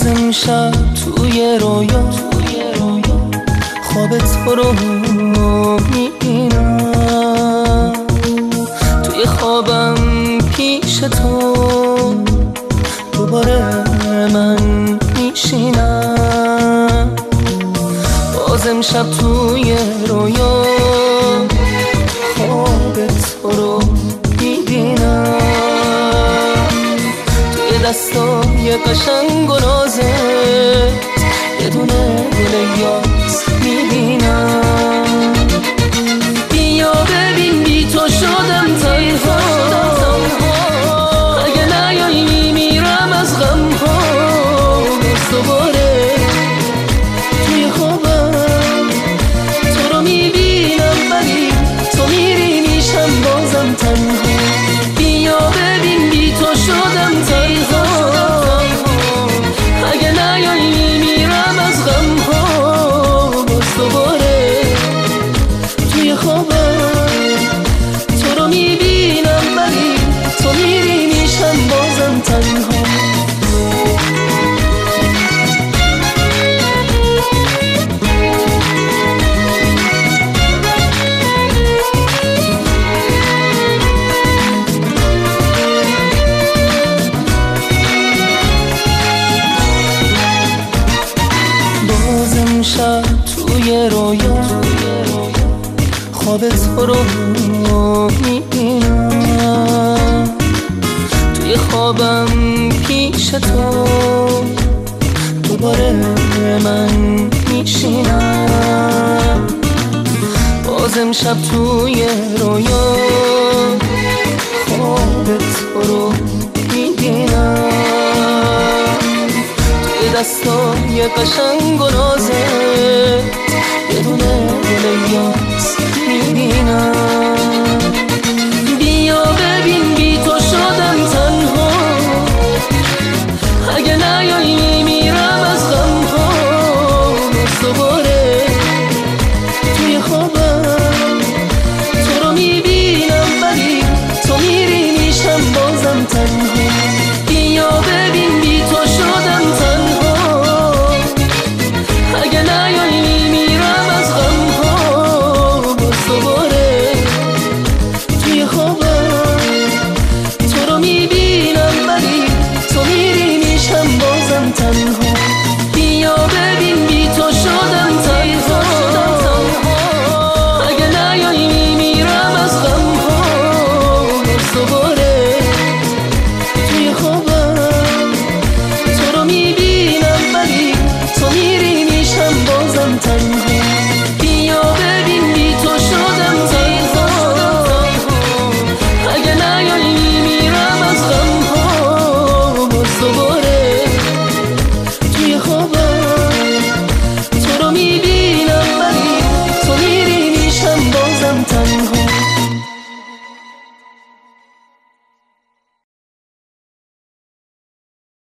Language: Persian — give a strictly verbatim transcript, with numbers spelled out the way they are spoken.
باز امشب توی رویا خواب تو رو میبینم، توی خوابم پیش تو دوباره من میشینم. باز امشب توی رویا خواب تو رو میبینم، توی دستای قشنگ و نازت یه دونه گل یاس میبینم. بیا ببین بی تو شدم تنها، اگه نیایی میرم از غم ها. دوباره توی خوابم تو رو میبینم، ولی تو میری میشم بازم تنها. بیا ببین بی تو شدم تنها، اگه نیایی میرم از غم ها. باز دوباره توی خوابم تو رو میبینم، ولی تو میری میشم بازم تنها. امشب توی رویا خواب تو رو میبینم، توی خوابم پیش تو دوباره من میشینم. باز امشب توی رویا خواب تو رو میبینم، دستای قشنگ و نازت یه دونه